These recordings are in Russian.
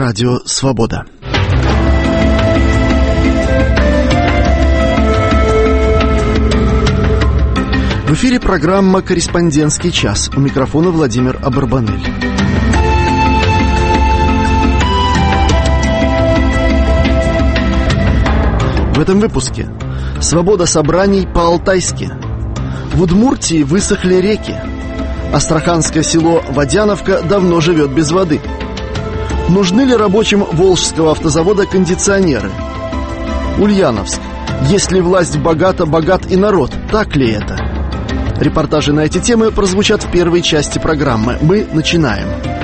Радио «Свобода». В эфире программа «Корреспондентский час». У микрофона Владимир Абарбанель. В этом выпуске свобода собраний по-алтайски. В Удмуртии высохли реки. Астраханское село Водяновка давно живет без воды. Нужны ли рабочим Волжского автозавода кондиционеры? Ульяновск. Если власть богата, богат и народ. Так ли это? Репортажи на эти темы прозвучат в первой части программы. Мы начинаем.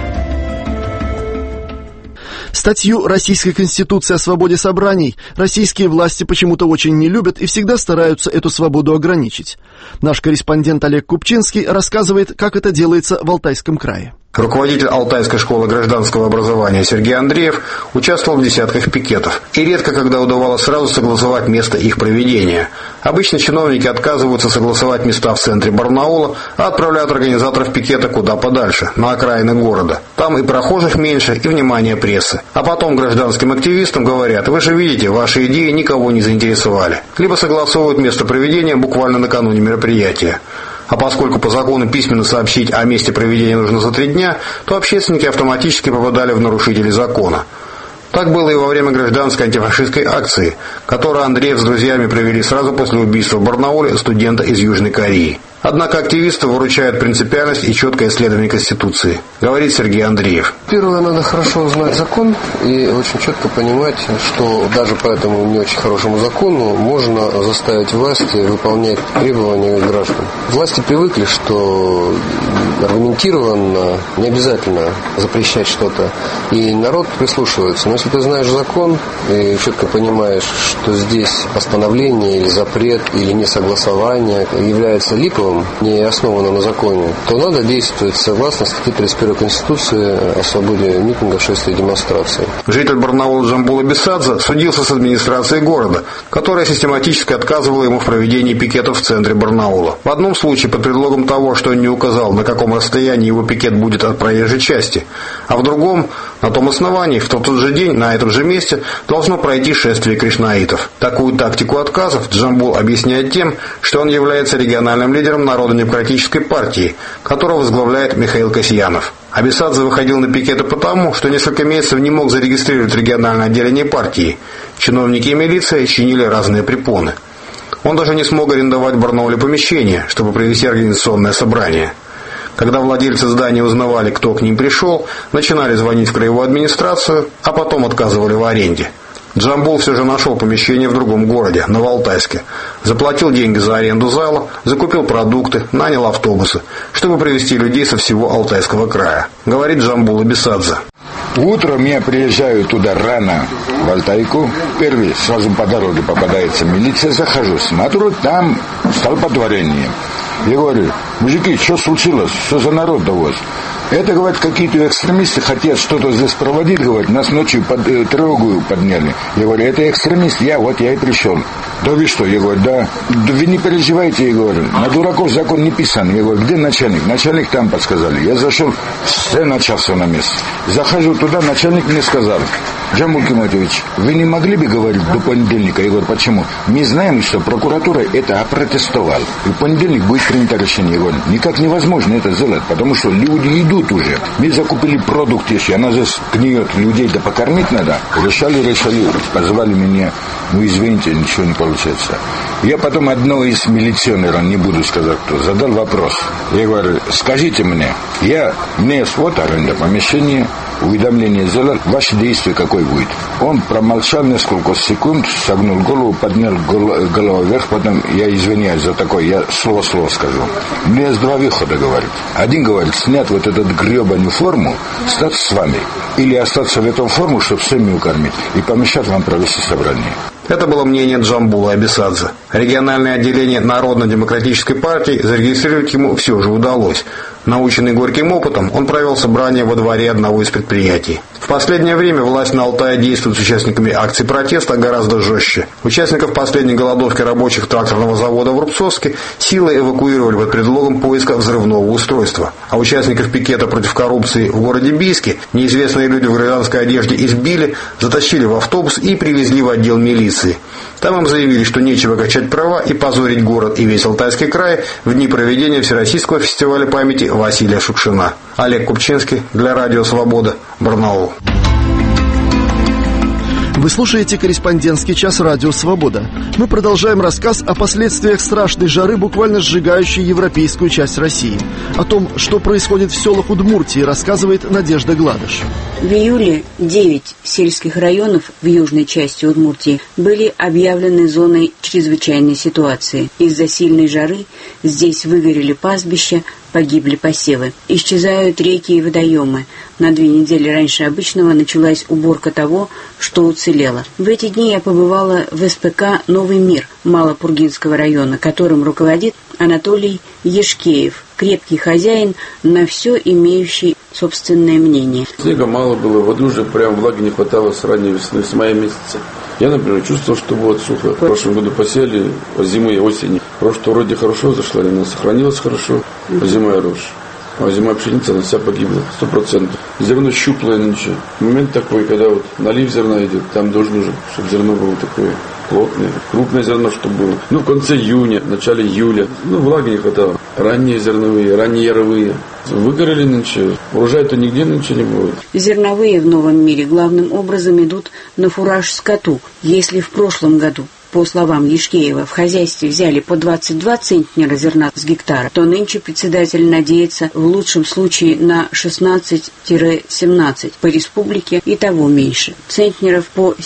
Статью Российской Конституции о свободе собраний российские власти почему-то очень не любят и всегда стараются эту свободу ограничить. Наш корреспондент Олег Купчинский рассказывает, как это делается в Алтайском крае. Руководитель Алтайской школы гражданского образования Сергей Андреев участвовал в десятках пикетов. И редко когда удавалось сразу согласовать место их проведения. Обычно чиновники отказываются согласовать места в центре Барнаула, а отправляют организаторов пикета куда подальше, на окраины города. Там и прохожих меньше, и внимания прессы. А потом гражданским активистам говорят: вы же видите, ваши идеи никого не заинтересовали. Либо согласовывают место проведения буквально накануне мероприятия. А поскольку по закону письменно сообщить о месте проведения нужно за 3 дня, то общественники автоматически попадали в нарушители закона. Так было и во время гражданской антифашистской акции, которую Андреев с друзьями провели сразу после убийства в Барнауле студента из Южной Кореи. Однако активисты выручают принципиальность и четкое исследование Конституции, говорит Сергей Андреев. Первое, надо хорошо знать закон и очень четко понимать, что даже по этому не очень хорошему закону можно заставить власти выполнять требования граждан. Власти привыкли, что аргументированно не обязательно запрещать что-то, и народ прислушивается. Но если ты знаешь закон и четко понимаешь, что здесь постановление или запрет или несогласование является липовым, не основано на законе, то надо действовать согласно статье 31 Конституции о свободе митинга, шествия и демонстрации. Житель Барнаула Джамбул Абисадзе судился с администрацией города, которая систематически отказывала ему в проведении пикетов в центре Барнаула. В одном случае под предлогом того, что он не указал, на каком расстоянии его пикет будет от проезжей части, а в другом, на том основании, в тот же день, на этом же месте, должно пройти шествие кришнаитов. Такую тактику отказов Джамбул объясняет тем, что он является региональным лидером Народно-демократической партии, которую возглавляет Михаил Касьянов. Абисадзе выходил на пикеты потому, что несколько месяцев не мог зарегистрировать региональное отделение партии. Чиновники и милиция чинили разные препоны. Он даже не смог арендовать в Барнауле помещение, чтобы провести организационное собрание. Когда владельцы здания узнавали, кто к ним пришел, начинали звонить в краевую администрацию, а потом отказывали в аренде. Джамбул все же нашел помещение в другом городе, Новоалтайске. Заплатил деньги за аренду зала, закупил продукты, нанял автобусы, чтобы привезти людей со всего Алтайского края, говорит Джамбул Абисадзе. Утром я приезжаю туда рано, в Алтайку. Первый, сразу по дороге попадается милиция, захожу, смотрю, там столпотворение. Я говорю: мужики, что случилось? Что за народ до вас? Это, говорят, какие-то экстремисты хотят что-то здесь проводить, говорят, нас ночью тревогу подняли. Я говорю: это экстремист, я и пришел. Да вы что? Я говорю: да вы не переживайте, я говорю, на дураков закон не писан. Я говорю: где начальник? Начальник там подсказали. Я зашел, все начался на месте. Захожу туда, начальник мне сказал: Джамбул Киматович, вы не могли бы говорить до понедельника? Я говорю: почему? Мы знаем, что прокуратура это опротестовала. И в понедельник будет принято решение. Я говорю: никак невозможно это сделать, потому что люди идут уже. Мы закупили продукт еще, она здесь гниет, людей да покормить надо. Решали, позвали меня, извините, ничего не получается. Я потом одного из милиционеров, не буду сказать кто, задал вопрос. Я говорю: скажите мне, мне свод аренда помещения, уведомление сделал, ваше действие какое будет? Он промолчал несколько секунд, согнул голову, поднял голову вверх, потом: я извиняюсь за такое, я слово скажу. У меня есть 2 выхода, говорит. Один говорит: снять вот эту гребаную форму, стать с вами. Или остаться в эту форму, чтобы семью кормить, и помешать вам провести собрание. Это было мнение Джамбула Абисадзе. Региональное отделение Народно-демократической партии зарегистрировать ему все же удалось. Наученный горьким опытом, он провел собрание во дворе одного из предприятий. В последнее время власть на Алтае действует с участниками акций протеста гораздо жестче. Участников последней голодовки рабочих тракторного завода в Рубцовске силой эвакуировали под предлогом поиска взрывного устройства. А участников пикета против коррупции в городе Бийске неизвестные люди в гражданской одежде избили, затащили в автобус и привезли в отдел милиции. Там им заявили, что нечего качать права и позорить город и весь Алтайский край в дни проведения Всероссийского фестиваля памяти Василия Шукшина. Олег Купчинский для Радио Свобода, Барнаул. Вы слушаете «Корреспондентский час» Радио «Свобода». Мы продолжаем рассказ о последствиях страшной жары, буквально сжигающей европейскую часть России. О том, что происходит в селах Удмуртии, рассказывает Надежда Гладыш. В июле 9 сельских районов в южной части Удмуртии были объявлены зоной чрезвычайной ситуации. Из-за сильной жары здесь выгорели пастбища, погибли посевы. Исчезают реки и водоемы. На 2 недели раньше обычного началась уборка того, что уцелело. В эти дни я побывала в СПК «Новый мир» Малопургинского района, которым руководит Анатолий Ешкеев, крепкий хозяин, на все имеющий собственное мнение. Снега мало было, воды уже прям влаги не хватало с ранней весны, с мая месяца. Я, например, чувствовал, что будет сухо. В прошлом году посеяли зимой и осенью. Просто вроде хорошо зашла, она сохранилась хорошо, а зимой рожь. А зимой пшеница, она вся погибла, 100%. Зерно щуплое нынче. Момент такой, когда вот налив зерна идет, там должно уже, чтобы зерно было такое плотное, крупное зерно, чтобы было. В конце июня, в начале июля, влаги не хватало. Ранние зерновые, ранние яровые. Выгорели нынче. Урожая-то нигде нынче не будет. Зерновые в новом мире главным образом идут на фураж скоту. Если в прошлом году, по словам Ешкеева, в хозяйстве взяли по 22 центнера зерна с гектара, то нынче председатель надеется в лучшем случае на 16-17, по республике и того меньше. Центнеров по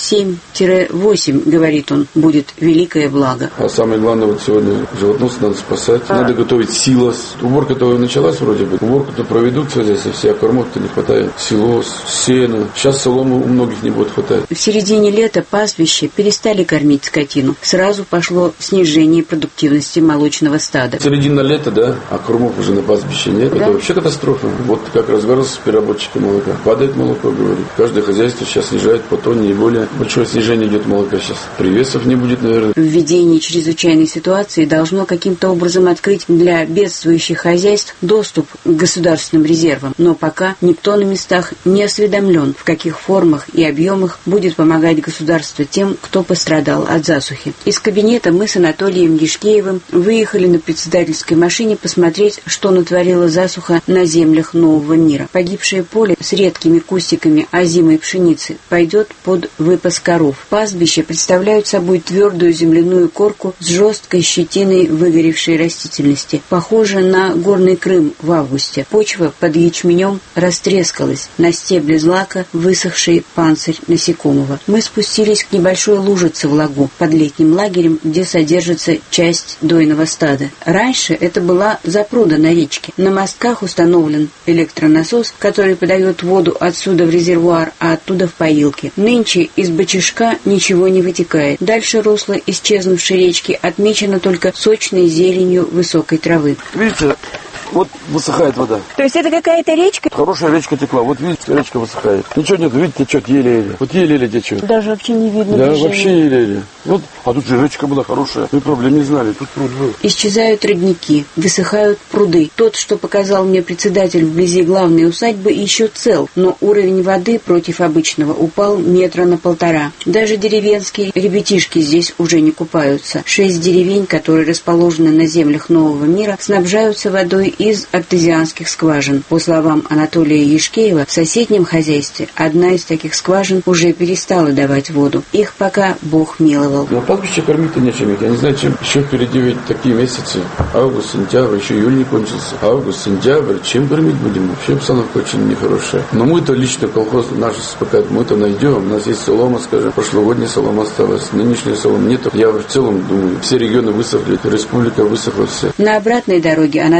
7-8, говорит он, будет великое благо. А самое главное, вот сегодня животноводство надо спасать, надо готовить силос. Уборка-то началась вроде бы, уборку-то проведут в хозяйстве, все, а кормов-то не хватает. Силос, сено, сейчас соломы у многих не будет хватать. В середине лета пастбища перестали кормить скотину. Сразу пошло снижение продуктивности молочного стада. Середина лета, да, а кормов уже на пастбище нет. Да? Это вообще катастрофа. Вот как разгорелся переработчика молока. Падает молоко, говорит. Каждое хозяйство сейчас снижает по тонне и более. Большое снижение идет молока сейчас. Привесов не будет, наверное. Введение чрезвычайной ситуации должно каким-то образом открыть для бедствующих хозяйств доступ к государственным резервам. Но пока никто на местах не осведомлен, в каких формах и объемах будет помогать государство тем, кто пострадал от засухи. Из кабинета мы с Анатолием Ешкеевым выехали на председательской машине посмотреть, что натворила засуха на землях нового мира. Погибшее поле с редкими кустиками озимой пшеницы пойдет под выпас коров. Пастбища представляют собой твердую земляную корку с жесткой щетиной выгоревшей растительности. Похоже на горный Крым в августе. Почва под ячменем растрескалась. На стебле злака высохший панцирь насекомого. Мы спустились к небольшой лужице в лагу под летним лагерем, где содержится часть дойного стада. Раньше это была запруда на речке. На мостках установлен электронасос, который подает воду отсюда в резервуар, а оттуда в поилки. Нынче из бочишка ничего не вытекает. Дальше русло исчезнувшей речки отмечено только сочной зеленью высокой травы. Видите, вот высыхает вода. То есть это какая-то речка? Хорошая речка текла. Вот видите, речка высыхает. Ничего нет, видите, течет еле-еле. Вот еле-еле течет. Даже вообще не видно Да, движения. вообще еле-еле. Вот, а тут же речка была хорошая. Мы проблем не знали, тут пруд был. Исчезают родники, высыхают пруды. Тот, что показал мне председатель вблизи главной усадьбы, еще цел, но уровень воды против обычного упал 1,5 метра. Даже деревенские ребятишки здесь уже не купаются. 6 деревень, которые расположены на землях Нового мира, снабжаются водой из артезианских скважин. По словам Анатолия Ешкеева, в соседнем хозяйстве одна из таких скважин уже перестала давать воду. Их пока Бог миловал. На пастбище кормить-то нечем. Я не знаю, чем. Еще впереди ведь такие месяцы. Август, сентябрь, еще июль не кончился. Август, сентябрь. Чем кормить будем? Вообще обстановка очень нехорошая. Но мы-то лично колхоз наш СПК, мы-то найдем. У нас есть солома, скажем. Прошлогодняя солома осталась. Нынешняя солома нет. Я в целом думаю, все регионы высохли. Республика высохла все. На обратной дороге Анатолий Ешкеев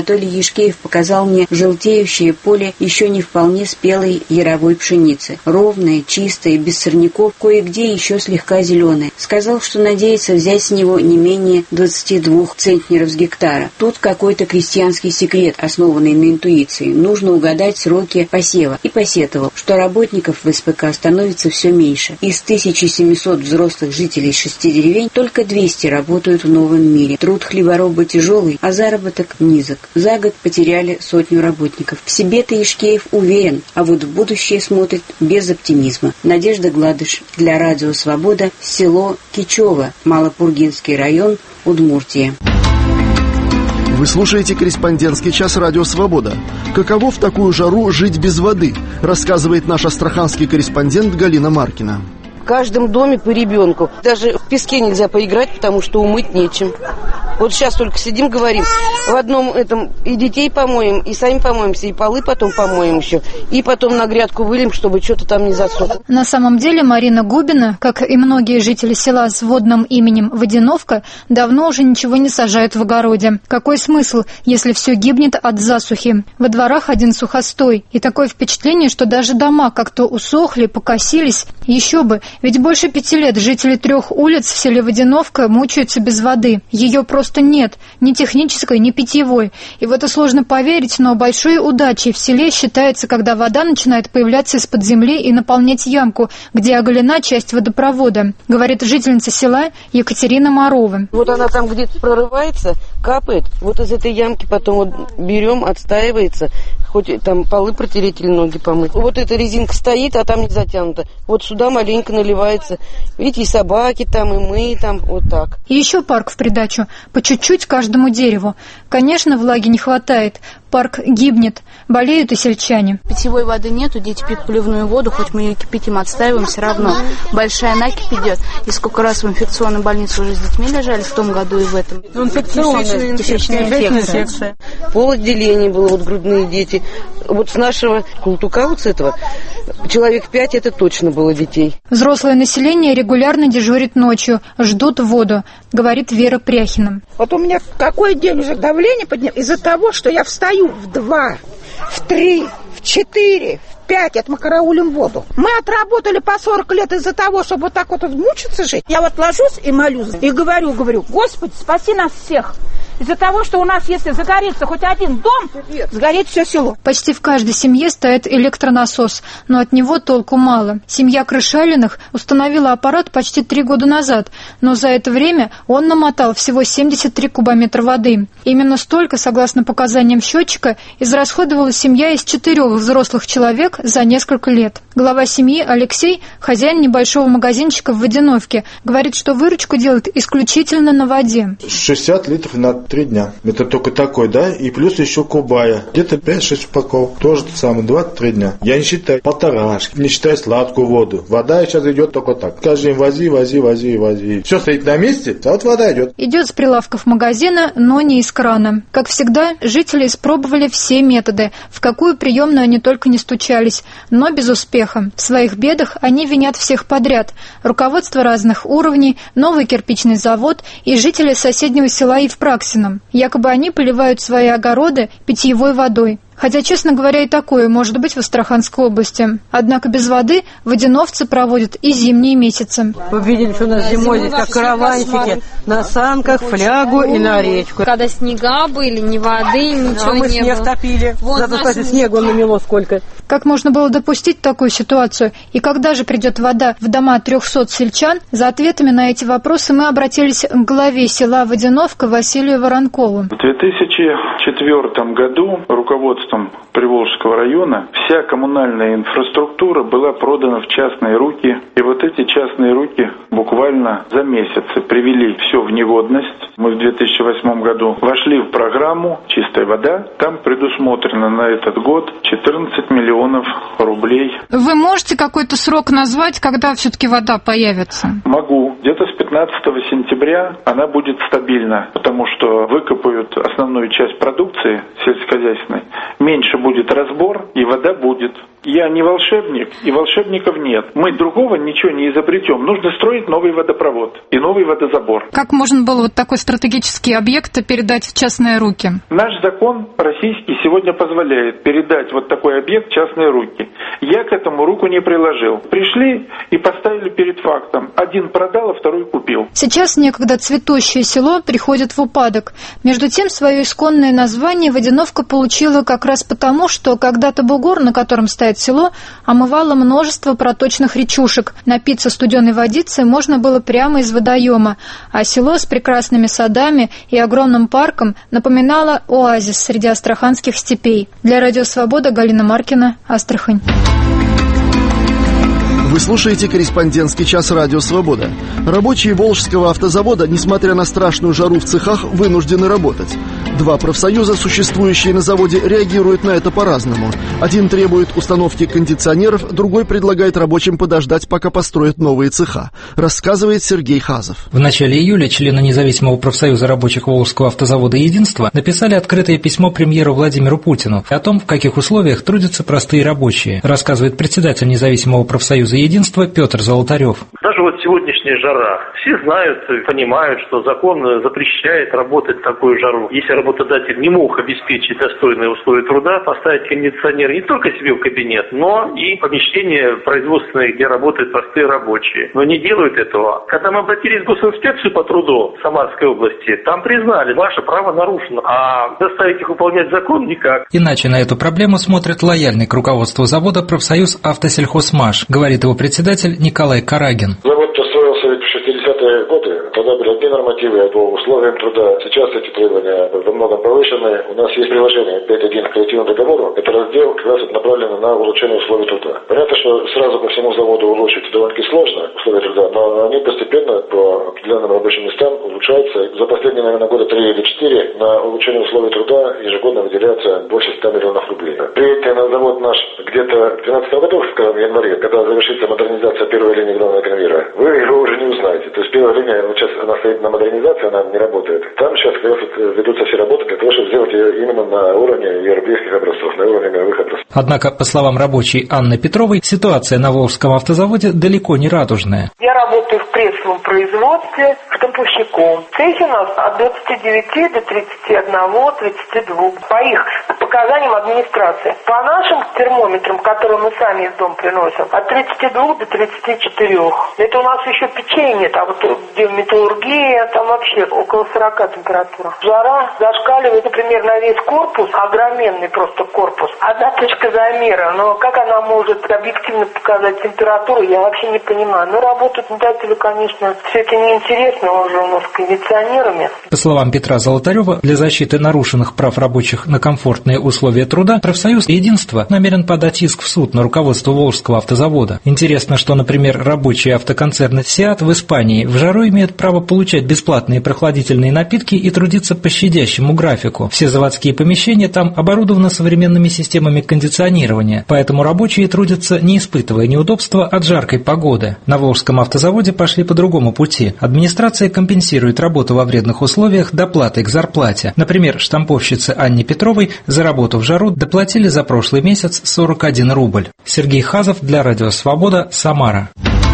Ишкеев показал мне желтеющее поле еще не вполне спелой яровой пшеницы. Ровное, чистое, без сорняков, кое-где еще слегка зеленое. Сказал, что надеется взять с него не менее 22 центнеров с гектара. Тут какой-то крестьянский секрет, основанный на интуиции. Нужно угадать сроки посева. И посетовал, что работников в СПК становится все меньше. Из 1700 взрослых жителей 6 деревень только 200 работают в новом мире. Труд хлебороба тяжелый, а заработок низок. За год потеряли 100 работников. В себе-то Ишкеев уверен, а вот в будущее смотрит без оптимизма. Надежда Гладыш. Для Радио Свобода. Село Кичево. Малопургинский район. Удмуртия. Вы слушаете «Корреспондентский час» Радио Свобода. Каково в такую жару жить без воды, рассказывает наш астраханский корреспондент Галина Маркина. В каждом доме по ребенку. Даже в песке нельзя поиграть, потому что умыть нечем. Вот сейчас только сидим, говорим, в одном этом и детей помоем, и сами помоемся, и полы потом помоем еще, и потом на грядку выльем, чтобы что-то там не засохло. На самом деле Марина Губина, как и многие жители села с водным именем Водяновка, давно уже ничего не сажают в огороде. Какой смысл, если все гибнет от засухи? Во дворах один сухостой, и такое впечатление, что даже дома как-то усохли, покосились. Еще бы, ведь больше 5 лет жители 3 улиц в селе Водяновка мучаются без воды. Ее просто нет, ни технической, ни питьевой. И в это сложно поверить, но большой удачей в селе считается, когда вода начинает появляться из-под земли и наполнять ямку, где оголена часть водопровода, говорит жительница села Екатерина Марова. Вот она там где-то прорывается, капает, вот из этой ямки потом вот берем, отстаивается, хоть там полы протереть или ноги помыть. Вот эта резинка стоит, а там не затянута. Вот сюда маленько наливается. Видите, и собаки там, и мы там, вот так. И еще парк в придачу. По чуть-чуть каждому дереву. Конечно, влаги не хватает. Парк гибнет. Болеют и сельчане. Питьевой воды нету, дети пьют плевную воду, хоть мы ее кипятим, отстаиваем, все равно. Большая накипь идет. И сколько раз в инфекционной больнице уже с детьми лежали в том году и в этом. Инфекционная инфекция. Полотделение было, вот грудные дети. Вот с нашего Култука, вот с этого, человек 5, это точно было детей. Взрослое население регулярно дежурит ночью, ждут воду, говорит Вера Пряхина. Вот у меня какой день уже давление поднялось из-за того, что я встаю в 2, в 3, в 4, в 5, это мы караулим воду. Мы отработали по 40 лет из-за того, чтобы вот так вот мучиться жить. Я вот ложусь и молюсь, и говорю, Господи, спаси нас всех. Из-за того, что у нас, если загорится хоть один дом, сгорит все село. Почти в каждой семье стоит электронасос, но от него толку мало. Семья Крышалиных установила аппарат почти 3 года назад, но за это время он намотал всего 73 кубометра воды. Именно столько, согласно показаниям счетчика, израсходовала семья из 4 взрослых человек за несколько лет. Глава семьи Алексей, хозяин небольшого магазинчика в Водяновке, говорит, что выручку делает исключительно на воде. 60 литров на 3 дня. Это только такой, да? И плюс еще кубая. Где-то 5-6 упаковок. Тоже то самое, 2-3 дня. Я не считаю полторашки, не считаю сладкую воду. Вода сейчас идет только так. Каждый день вози. Все стоит на месте, а вот вода идет. Идет с прилавков магазина, но не из крана. Как всегда, жители испробовали все методы, в какую приемную они только не стучались, но без успеха. В своих бедах они винят всех подряд. Руководство разных уровней, новый кирпичный завод и жители соседнего села Евпраксино. Якобы они поливают свои огороды питьевой водой. Хотя, честно говоря, и такое может быть в Астраханской области. Однако без воды водяновцы проводят и зимние месяцы. Вы видели, что у нас зимой здесь как караванчики, на санках, флягу и на речку. Когда снега были, ни воды, ничего не было. Мы снег топили. Зато, кстати, снегу намело сколько. Как можно было допустить такую ситуацию? И когда же придет вода в дома 300 сельчан? За ответами на эти вопросы мы обратились к главе села Водяновка Василию Воронкову. В 2004 году руководством Приволжского района вся коммунальная инфраструктура была продана в частные руки. И вот эти частные руки буквально за месяцы привели все в негодность. Мы в 2008 году вошли в программу «Чистая вода». Там предусмотрено на этот год 14 миллионов рублей. Вы можете какой-то срок назвать, когда все-таки вода появится? Могу. Где-то с 15 сентября она будет стабильна, потому что выкопают основную часть продукции сельскохозяйственной. Меньше будет разбор, и вода будет. Я не волшебник, и волшебников нет. Мы другого ничего не изобретем. Нужно строить новый водопровод и новый водозабор. Как можно было вот такой стратегический объект передать в частные руки? Наш закон российский сегодня позволяет передать вот такой объект в частные руки. Я к этому руку не приложил. Пришли и поставили перед фактом. Один продал, а второй купил. Сейчас некогда цветущее село приходит в упадок. Между тем, свое исконное название Водяновка получила как раз потому, что когда-то бугор, на котором стоит село, омывало множество проточных речушек. Напиться студеной водицы можно было прямо из водоема, а село с прекрасными садами и огромным парком напоминало оазис среди астраханских степей. Для Радио Свобода Галина Маркина, Астрахань. Вы слушаете «Корреспондентский час» Радио Свобода. Рабочие Волжского автозавода, несмотря на страшную жару в цехах, вынуждены работать. Два профсоюза, существующие на заводе, реагируют на это по-разному. Один требует установки кондиционеров, другой предлагает рабочим подождать, пока построят новые цеха, рассказывает Сергей Хазов. В начале июля члены независимого профсоюза рабочих Волжского автозавода «Единство» написали открытое письмо премьеру Владимиру Путину о том, в каких условиях трудятся простые рабочие, рассказывает председатель независимого профсоюза «Единство» Петр Золотарев. Даже вот сегодняшняя жара. Все знают и понимают, что закон запрещает работать в такую жару. Если работодатель не мог обеспечить достойные условия труда, поставить кондиционер не только себе в кабинет, но и помещение производственное, где работают простые рабочие. Но не делают этого. Когда мы обратились в госинспекцию по труду Самарской области, там признали, ваше право нарушено, а заставить их выполнять закон никак. Иначе на эту проблему смотрит лояльный к руководству завода профсоюз «Автосельхозмаш», говорит его председатель Николай Карагин. Завод построился в 60-е годы, тогда были одни нормативы по условиям труда. Сейчас эти требования во многом повышены. У нас есть приложение 5.1 к коллективному договору. Это раздел как раз направлен на улучшение условий труда. Понятно, что сразу по всему заводу улучшить довольно-таки сложно условия труда, но они постепенно по определенным рабочим местам улучшаются. За последние, наверное, года 3 или 4 на улучшение условий труда ежегодно выделяется больше 100 миллионов рублей. Приедете на завод наш где-то в 2012 году, в январе, когда завершится модернизация первой линии главного конвейера, вы его уже не узнаете. То есть первая линия, вот сейчас она стоит на модернизации, она не работает. Там сейчас как раз ведутся все работы для того, чтобы сделать ее именно на уровне европейских образцов, на уровне мировых образцов. Однако, по словам рабочей Анны Петровой, ситуация на Волжском автозаводе далеко не радужная. Я работаю в прессовом производстве штамповщиком. Цехи у нас от 29 до 31-32. По их показаниям администрации. По нашим термометрам, которые мы сами из дома приносим, от 32 до 34. Это у нас еще печей нет, а вот где металлургия, там вообще около 40 температура. Жара зашкаливает, например, на весь корпус, огроменный просто корпус. Одна точка замера, но как она может объективно показать температуру, я вообще не понимаю. Но работают метатели, конечно, все это неинтересно, уже у нас с кондиционерами. По словам Петра Золотарева, для защиты нарушенных прав рабочих на комфортные условия труда профсоюз «Единство» намерен подать иск в суд на руководство Волжского автозавода. Интересно, что, например, рабочие автоконцерна «Сиат» в Испании в жару имеют право получать бесплатные прохладительные напитки и трудиться по щадящему графику. Все заводские помещения там оборудованы современными системами кондиционирования, поэтому рабочие трудятся, не испытывая неудобства от жаркой погоды. На Волжском автозаводе пошли по другому пути. Администрация компенсирует работу во вредных условиях доплатой к зарплате. Например, штамповщице Анне Петровой за работу в жару доплатили за прошлый месяц 41 рубль. Сергей Хазов для Радио Свобода, Самара.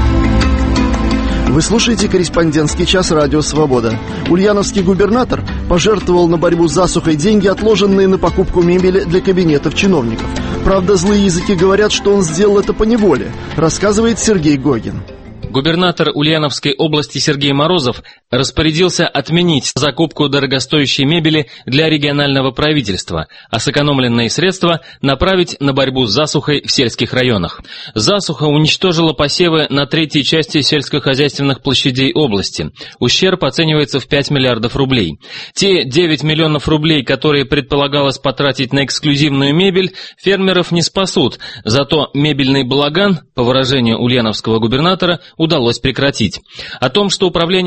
Вы слушаете «Корреспондентский час» Радио Свобода. Ульяновский губернатор пожертвовал на борьбу с засухой деньги, отложенные на покупку мебели для кабинетов чиновников. Правда, злые языки говорят, что он сделал это поневоле, рассказывает Сергей Гогин. Губернатор Ульяновской области Сергей Морозов распорядился отменить закупку дорогостоящей мебели для регионального правительства, а сэкономленные средства направить на борьбу с засухой в сельских районах. Засуха уничтожила посевы на третьей части сельскохозяйственных площадей области. Ущерб оценивается в 5 миллиардов рублей. Те 9 миллионов рублей, которые предполагалось потратить на эксклюзивную мебель, фермеров не спасут, зато мебельный балаган, по выражению ульяновского губернатора, удалось прекратить. О том, что управление делами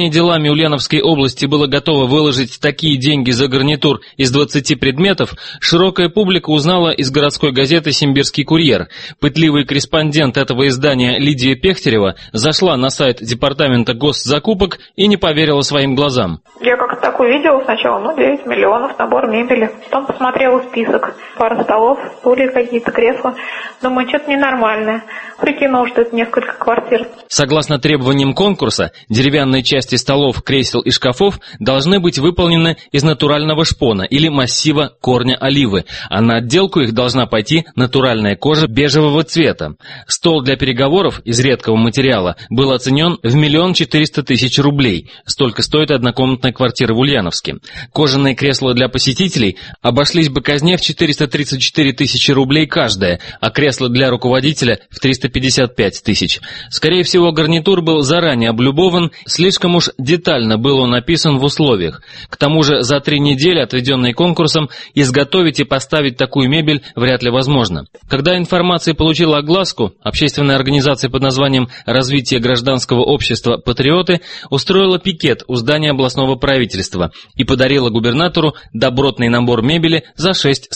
руками Ульяновской области было готово выложить такие деньги за гарнитур из 20 предметов, широкая публика узнала из городской газеты «Симбирский курьер». Пытливый корреспондент этого издания Лидия Пехтерева зашла на сайт департамента госзакупок и не поверила своим глазам. Я как-то так увидела сначала, 9 миллионов, набор мебели. Потом посмотрела список. Пара столов, стулья какие-то, кресла. Думаю, что-то ненормальное. Прикинула, что это несколько квартир. Согласно требованиям конкурса, деревянные части столов, кресел и шкафов должны быть выполнены из натурального шпона или массива корня оливы, а на отделку их должна пойти натуральная кожа бежевого цвета. Стол для переговоров из редкого материала был оценен в 1 400 000 рублей. Столько стоит однокомнатная квартира в Ульяновске. Кожаные кресла для посетителей обошлись бы казне в 434 000 рублей каждое, а кресла для руководителя в 355 000. Скорее всего, гарнитур был заранее облюбован, слишком уж детально был он описан в условиях. К тому же за 3 недели, отведенные конкурсом, изготовить и поставить такую мебель вряд ли возможно. Когда информация получила огласку, общественная организация под названием «Развитие гражданского общества «Патриоты» устроила пикет у здания областного правительства и подарила губернатору добротный набор мебели за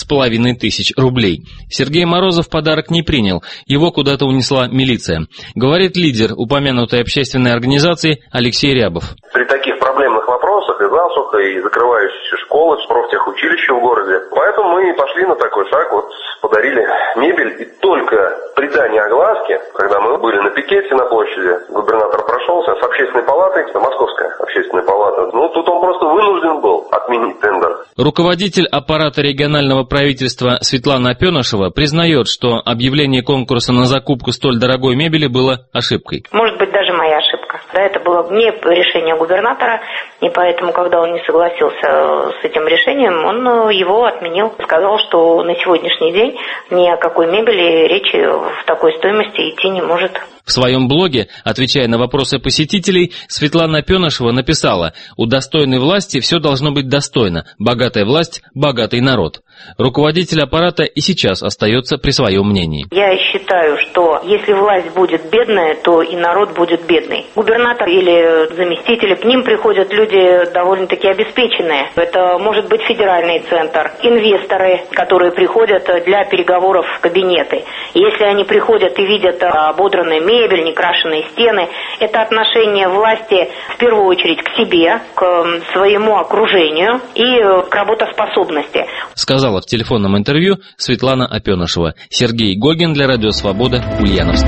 6500 рублей. Сергей Морозов подарок не принял, его куда-то унесла милиция. Говорит лидер упомянутой общественной организации Алексей Рябов. При таких проблемных вопросах и засуха, и закрывающиеся школы, профтехучилища в городе. Поэтому мы пошли на такой шаг, подарили мебель. И только при дании огласки, когда мы были на пикете на площади, губернатор прошелся с общественной палатой, Московская общественная палата. Тут он просто вынужден был отменить тендер. Руководитель аппарата регионального правительства Светлана Опенышева признает, что объявление конкурса на закупку столь дорогой мебели было ошибкой. Может быть, даже моя ошибка. Да, это было не решение губернатора, и поэтому, когда он не согласился с этим решением, он его отменил. Сказал, что на сегодняшний день ни о какой мебели речи в такой стоимости идти не может. В своем блоге, отвечая на вопросы посетителей, Светлана Опенышева написала: «У достойной власти все должно быть достойно. Богатая власть – богатый народ». Руководитель аппарата и сейчас остается при своем мнении. Я считаю, что если власть будет бедная, то и народ будет бедный. Губернатор или заместители, к ним приходят люди довольно-таки обеспеченные. Это может быть федеральный центр, инвесторы, которые приходят для переговоров в кабинеты. Если они приходят и видят ободранную мебель, некрашенные стены, это отношение власти в первую очередь к себе, к своему окружению и к работоспособности. Сказала в телефонном интервью Светлана Опенышева. Сергей Гогин для Радио Свобода, Ульяновск.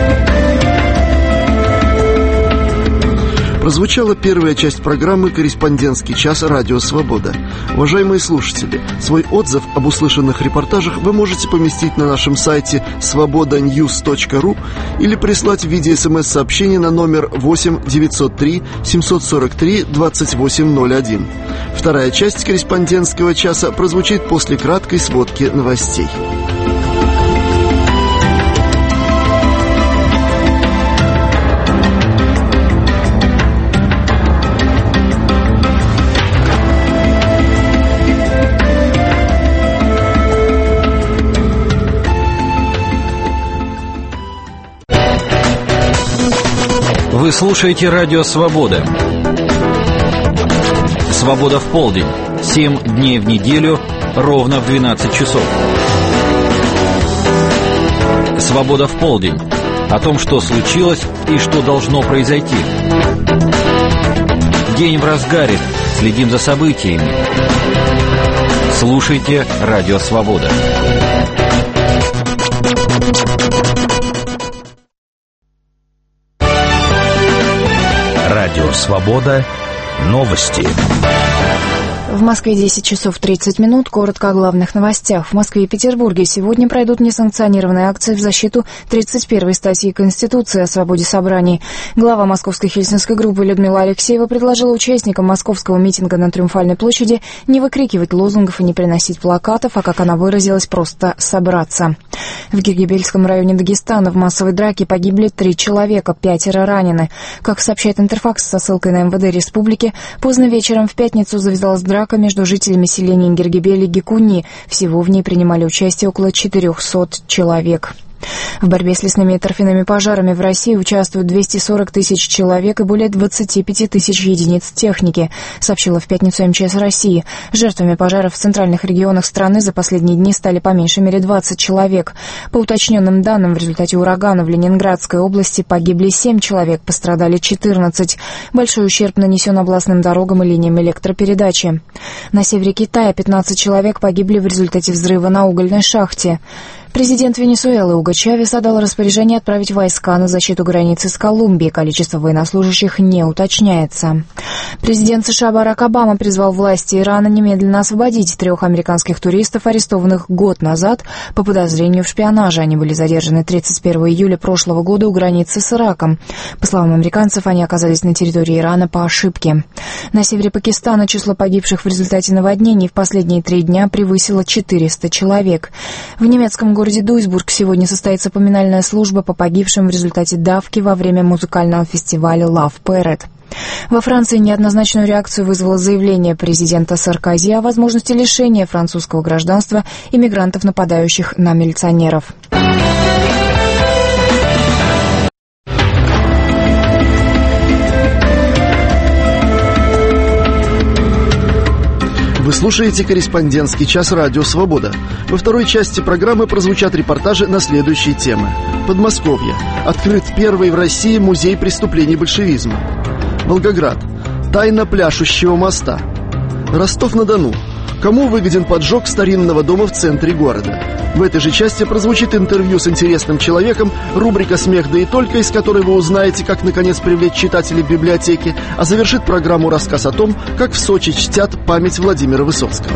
Прозвучала первая часть программы «Корреспондентский час. Радио Свобода». Уважаемые слушатели, свой отзыв об услышанных репортажах вы можете поместить на нашем сайте svobodanews.ru или прислать в виде СМС-сообщения на номер 8 903 743 2801. Вторая часть «Корреспондентского часа» прозвучит после краткой сводки новостей. Вы слушаете Радио Свобода. Свобода в полдень. 7 дней в неделю, ровно в 12 часов. Свобода в полдень. О том, что случилось и что должно произойти. День в разгаре. Следим за событиями. Слушайте Радио Свобода. Радио Свобода. Новости. В Москве 10 часов 30 минут. Коротко о главных новостях. В Москве и Петербурге сегодня пройдут несанкционированные акции в защиту 31-й статьи Конституции о свободе собраний. Глава Московской хельсинской группы Людмила Алексеева предложила участникам московского митинга на Триумфальной площади не выкрикивать лозунгов и не приносить плакатов, а, как она выразилась, просто собраться. В Гиргибельском районе Дагестана в массовой драке погибли 3 человека, 5 ранены. Как сообщает Интерфакс со ссылкой на МВД республики, поздно вечером в пятницу завязалась драка между жителями селения Гиргибель и Гекуни. Всего в ней принимали участие около 400 человек. В борьбе с лесными и торфяными пожарами в России участвуют 240 тысяч человек и более 25 тысяч единиц техники, сообщила в пятницу МЧС России. Жертвами пожаров в центральных регионах страны за последние дни стали по меньшей мере 20 человек. По уточненным данным, в результате урагана в Ленинградской области погибли 7 человек, пострадали 14. Большой ущерб нанесен областным дорогам и линиям электропередачи. На севере Китая 15 человек погибли в результате взрыва на угольной шахте. Президент Венесуэлы Уго Чавес отдал распоряжение отправить войска на защиту границы с Колумбией. Количество военнослужащих не уточняется. Президент США Барак Обама призвал власти Ирана немедленно освободить 3 американских туристов, арестованных год назад по подозрению в шпионаже. Они были задержаны 31 июля прошлого года у границы с Ираком. По словам американцев, они оказались на территории Ирана по ошибке. На севере Пакистана число погибших в результате наводнений в последние 3 дня превысило 400 человек. В немецком городе Дуйсбург сегодня состоится поминальная служба по погибшим в результате давки во время музыкального фестиваля Love Parade. Во Франции неоднозначную реакцию вызвало заявление президента Саркози о возможности лишения французского гражданства иммигрантов, нападающих на милиционеров. Вы слушаете «Корреспондентский час» радио «Свобода». Во второй части программы прозвучат репортажи на следующие темы. Подмосковье. Открыт первый в России музей преступлений большевизма. Волгоград. Тайна пляшущего моста. Ростов-на-Дону. Кому выгоден поджог старинного дома в центре города? В этой же части прозвучит интервью с интересным человеком, рубрика «Смех да и только», из которой вы узнаете, как наконец привлечь читателей в библиотеке, а завершит программу рассказ о том, как в Сочи чтят память Владимира Высоцкого.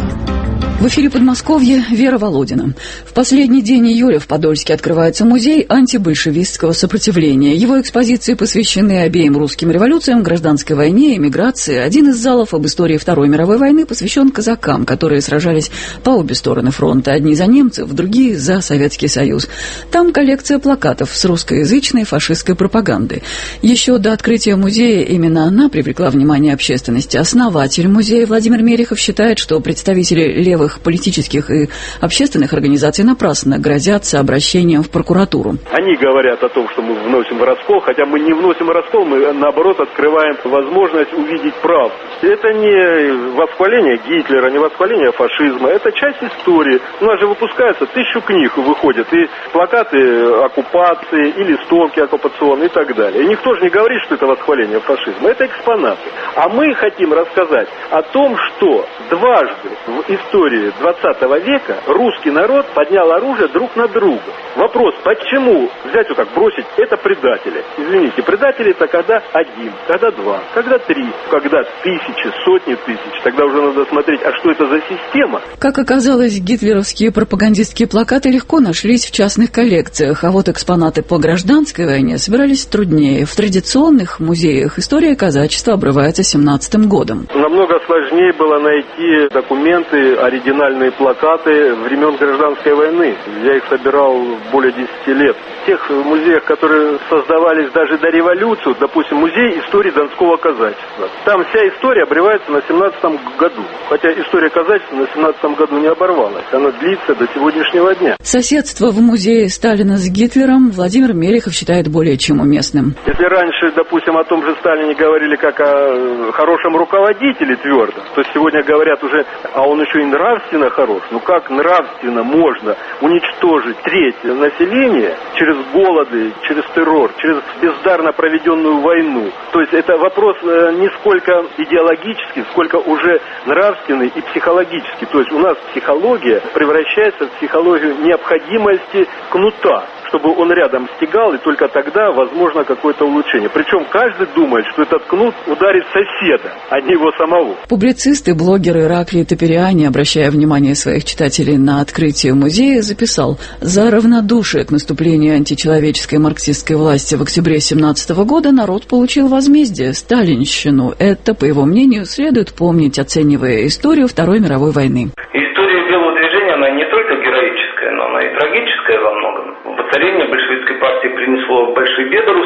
В эфире Подмосковье Вера Володина. В последний день июля в Подольске открывается музей антибольшевистского сопротивления. Его экспозиции посвящены обеим русским революциям, гражданской войне, эмиграции. Один из залов об истории Второй мировой войны посвящен казакам, которые сражались по обе стороны фронта. Одни за немцев, другие за Советский Союз. Там коллекция плакатов с русскоязычной фашистской пропагандой. Еще до открытия музея именно она привлекла внимание общественности. Основатель музея Владимир Мелехов считает, что представители левых политических и общественных организаций напрасно грозятся обращением в прокуратуру. Они говорят о том, что мы вносим раскол, хотя мы не вносим раскол, мы наоборот открываем возможность увидеть правду. Это не восхваление Гитлера, не восхваление фашизма, это часть истории. У нас же выпускается 1000 книг, выходят и плакаты оккупации, и листовки оккупационные и так далее. И никто же не говорит, что это восхваление фашизма, это экспонаты. А мы хотим рассказать о том, что дважды в истории 20 века русский народ поднял оружие друг на друга. Вопрос, почему взять вот так, бросить, это предатели. Извините, предатели это когда 1, когда 2, когда 3, когда тысячи, сотни тысяч. Тогда уже надо смотреть, а что это за система? Как оказалось, гитлеровские пропагандистские плакаты легко нашлись в частных коллекциях, а вот экспонаты по гражданской войне собирались труднее. В традиционных музеях история казачества обрывается 17 годом. Намного сложнее было найти документы, оригинальные плакаты времен гражданской войны. Я их собирал более 10 лет. В тех музеях, которые создавались даже до революции, допустим, музей истории Донского казачества. Там вся история обрывается на 17-м году. Хотя история казачества на 17-м году не оборвалась. Она длится до сегодняшнего дня. Соседство в музее Сталина с Гитлером Владимир Мелехов считает более чем уместным. Если раньше, допустим, о том же Сталине говорили как о хорошем руководителе твердо, то сегодня говорят уже, а он еще и нравственно хорош. Ну как нравственно можно уничтожить треть населения через голоды, через террор, через бездарно проведенную войну? То есть это вопрос не сколько идеологический, сколько уже нравственный и психологический. То есть у нас психология превращается в психологию необходимости кнута, чтобы он рядом стегал, и только тогда возможно какое-то улучшение. Причем каждый думает, что этот кнут ударит соседа, а не его самого. Публицист и блогер Ираклий Топериани, обращая внимание своих читателей на открытие музея, записал: «За равнодушие к наступлению античеловеческой марксистской власти в октябре 1917 года народ получил возмездие, сталинщину. Это, по его мнению, следует помнить, оценивая историю Второй мировой войны». История белого движения, она не только героическая, но она и трагическая во многом. Воцарение большевистской партии принесло большие беды русскому народу.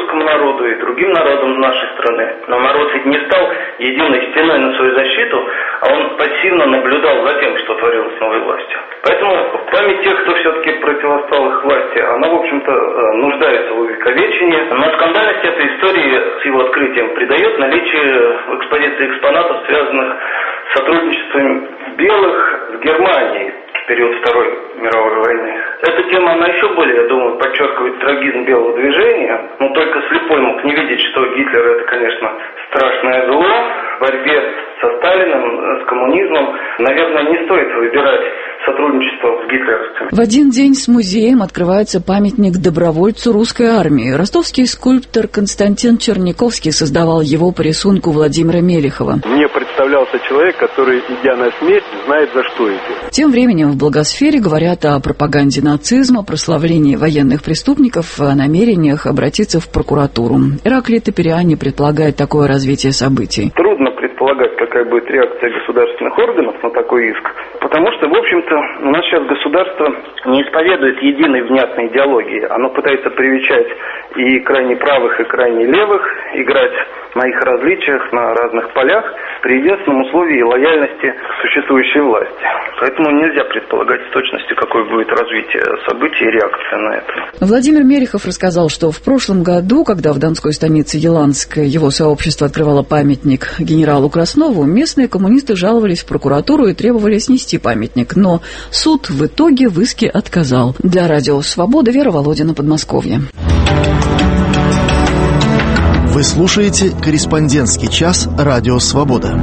народу и другим народам нашей страны. Но народ ведь не стал единой стеной на свою защиту, а он пассивно наблюдал за тем, что творилось с новой властью. Поэтому память тех, кто все-таки противостал их власти, она, в общем-то, нуждается в увековечении. Но скандальность этой истории с его открытием придает наличие в экспозиции экспонатов, связанных с сотрудничеством белых с Германией в период Второй мировой войны. Эта тема, она еще более, я думаю, подчеркивает трагизм белого движения. Но только слепой мог не видеть, что Гитлер — это, конечно, страшное зло. В борьбе со Сталиным, с коммунизмом, наверное, не стоит выбирать сотрудничество с гитлеровцами. В один день с музеем открывается памятник добровольцу русской армии. Ростовский скульптор Константин Черниковский создавал его по рисунку Владимира Мелехова. Мне представлялся человек, который, идя на смерть, знает, за что идет. Тем временем в благосфере говорят о пропаганде нацизма, прославлении военных преступников, о намерениях обратиться в прокуратуру. Ираклий Топериани предполагает такое развитие событий. Трудно предполагать, какая будет реакция государственных органов на такой иск, потому что, в общем-то, у нас сейчас государство не исповедует единой внятной идеологии. Оно пытается привечать и крайне правых, и крайне левых, играть на их различиях, на разных полях, при единственном условии лояльности существующей власти. Поэтому нельзя предполагать с точностью, какое будет развитие событий и реакция на это. Владимир Мелехов рассказал, что в прошлом году, когда в донской станице Еланской его сообщество открывало памятник генералу Краснову, местные коммунисты жаловались в прокуратуру и требовали снести памятник. Но суд в итоге в иске отказал. Для радио «Свобода» Вера Володина, Подмосковье. Вы слушаете «Корреспондентский час» радио «Свобода».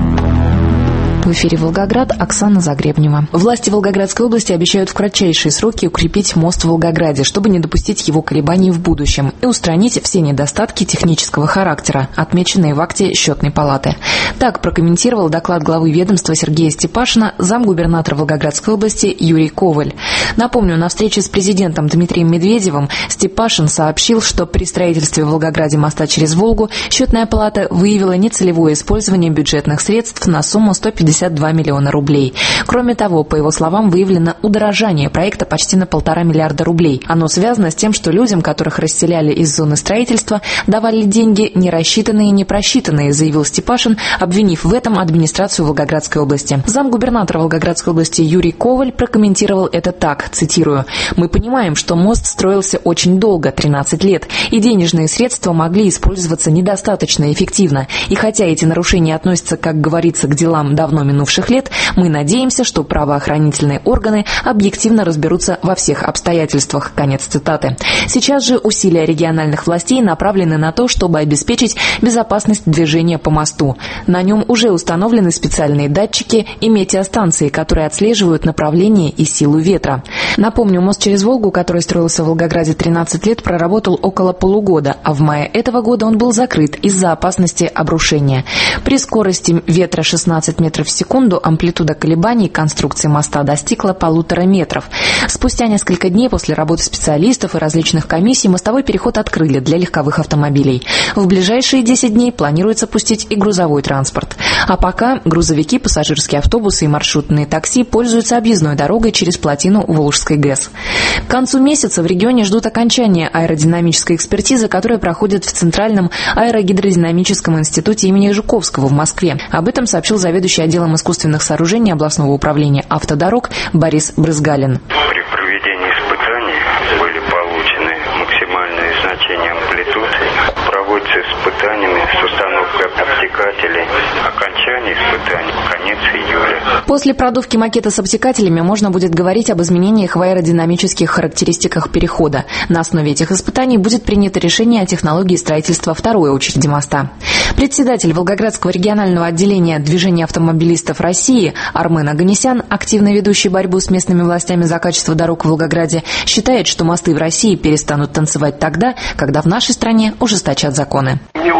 В эфире «Волгоград», Оксана Загребнева. Власти Волгоградской области обещают в кратчайшие сроки укрепить мост в Волгограде, чтобы не допустить его колебаний в будущем и устранить все недостатки технического характера, отмеченные в акте Счетной палаты. Так прокомментировал доклад главы ведомства Сергея Степашина замгубернатора Волгоградской области Юрий Коваль. Напомню, на встрече с президентом Дмитрием Медведевым Степашин сообщил, что при строительстве в Волгограде моста через Волгу Счетная палата выявила нецелевое использование бюджетных средств на сумму 152 миллиона рублей. Кроме того, по его словам, выявлено удорожание проекта почти на 1,5 миллиарда рублей. Оно связано с тем, что людям, которых расселяли из зоны строительства, давали деньги не рассчитанные и не просчитанные, заявил Степашин, обвинив в этом администрацию Волгоградской области. Замгубернатора Волгоградской области Юрий Коваль прокомментировал это так, цитирую: «Мы понимаем, что мост строился очень долго, 13 лет, и денежные средства могли использоваться недостаточно эффективно. И хотя эти нарушения относятся, как говорится, к делам давно минувших лет, мы надеемся, что правоохранительные органы объективно разберутся во всех обстоятельствах». Конец цитаты. Сейчас же усилия региональных властей направлены на то, чтобы обеспечить безопасность движения по мосту. На нем уже установлены специальные датчики и метеостанции, которые отслеживают направление и силу ветра. Напомню, мост через Волгу, который строился в Волгограде 13 лет, проработал около полугода, а в мае этого года он был закрыт из-за опасности обрушения. При скорости ветра 16 метров в секунду амплитуда колебаний конструкции моста достигла 1,5 метров. Спустя несколько дней после работы специалистов и различных комиссий мостовой переход открыли для легковых автомобилей. В ближайшие 10 дней планируется пустить и грузовой транспорт. А пока грузовики, пассажирские автобусы и маршрутные такси пользуются объездной дорогой через плотину Волжской ГЭС. К концу месяца в регионе ждут окончания аэродинамической экспертизы, которая проходит в Центральном аэрогидродинамическом институте имени Жуковского в Москве. Об этом сообщил заведующий отделом искусственных сооружений областного управления автодорог Борис Брызгалин. При проведении испытаний были получены максимальные значения амплитуд. Проводятся испытаниями с установкой обтекателей. Окончание испытаний — конец июля. После продувки макета с обтекателями можно будет говорить об изменениях в аэродинамических характеристиках перехода. На основе этих испытаний будет принято решение о технологии строительства второй очереди моста. Председатель Волгоградского регионального отделения движения автомобилистов России Армен Оганесян, активно ведущий борьбу с местными властями за качество дорог в Волгограде, считает, что мосты в России перестанут танцевать тогда, когда в нашей стране ужесточат законы. Мне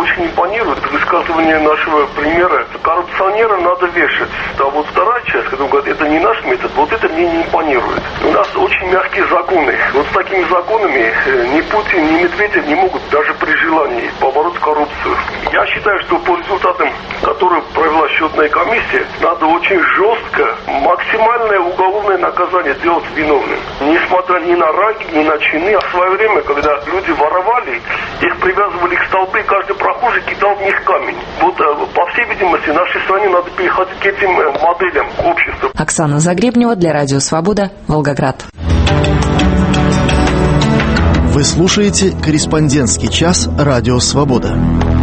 очень импонирует высказывание нашего премьера. Коррупционера надо вешать. А вот вторая часть, когда он говорит, это не наш метод, вот это мне не импонирует. У нас очень мягкие законы. Вот с такими законами ни Путин, ни Медведев не могут даже при желании побороть коррупцию. Я считаю, что по результатам, которые провела счетная комиссия, надо очень жестко, максимальное уголовное наказание делать виновным. Несмотря ни на ранги, ни на чины, а в свое время, когда люди воровали, их привязывали к столбу, и каждый прохожий кидал в них камень. Вот, по всей видимости, нашей стране надо переходить к этим моделям общества. Оксана Загребнева для Радио Свобода, Волгоград. Вы слушаете «Корреспондентский час» Радио Свобода.